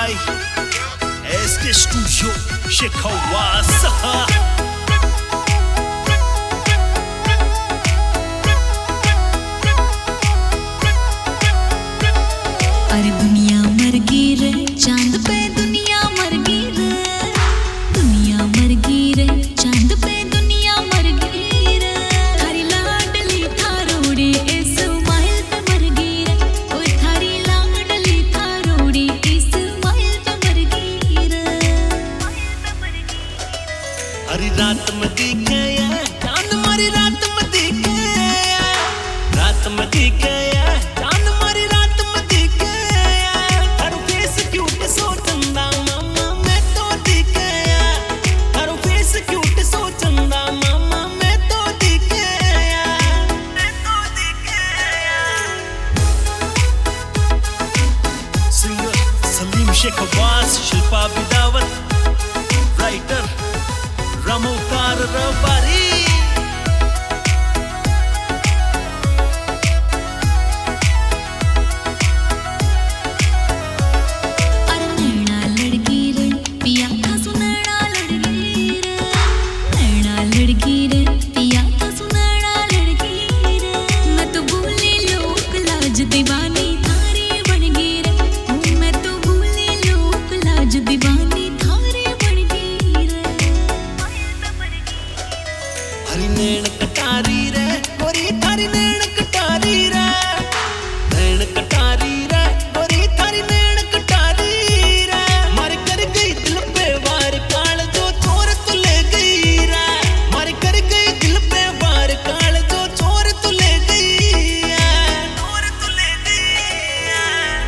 by SK Studio Shekawasa. अरे दुनिया मर गई रे, चांद पे दुनिया मर गई रे, दुनिया मर गई रे, चांद पे दुनिया मर गई रे। थारी लाडली थारोड़ी इस माइल पे मर गई रे, ओए थारी लाडली थारोड़ी इस माइल पे मर गई रे। हरी रात में दिखे चांद मारी रात में दिखे, रात में दिखे चांद मारी रात में दिखे। हर फेस क्यूट सो चंदा मामा मैं तो दिखे, हर फेस क्यूट सो चंदा मामा मैं तो दिखे, मैं तो दिखे। Singer Salim Shekhawas, Shilpa Bidawat, writer Ramokar Rabari. दीवानी थारे बन गई रे, मैं तो भूली लोक लाज दीवानी थारे बन गई रे। हरी नैन कटारी रे, गोरी थारी नैन कटारी रे, नैन कटारी रे, गोरी थारी नैन कटारी रे। मार कर गई दिल पे वार काल जो चोर तू ले गई रे, मार कर गई दिल पे वार काल जो चोर तू ले गई है, चोर तू ले गई है।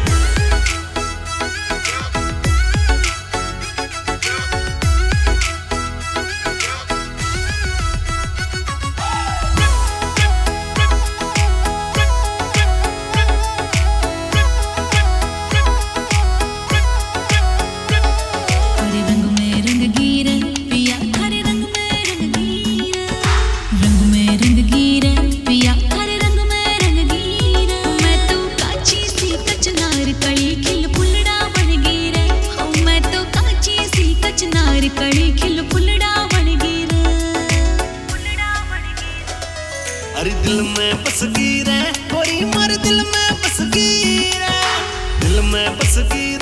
हरे रंग में रंग गिरे पिया, हरे रंग में रंग गिरे, रंग में रंग गिरे पिया, हरे रंग में रंग गिरे। मैं तो काची सी कचनार कली खिल फुलड़ा बन गिरे, हाँ मैं तो काची सी कचनार कली खिल फुलड़ा बन गिरे, फुलड़ा बन गिरे। अरे दिल में बस गई रे, गोरी मार दिल में बस गई रे, दिल में बस गई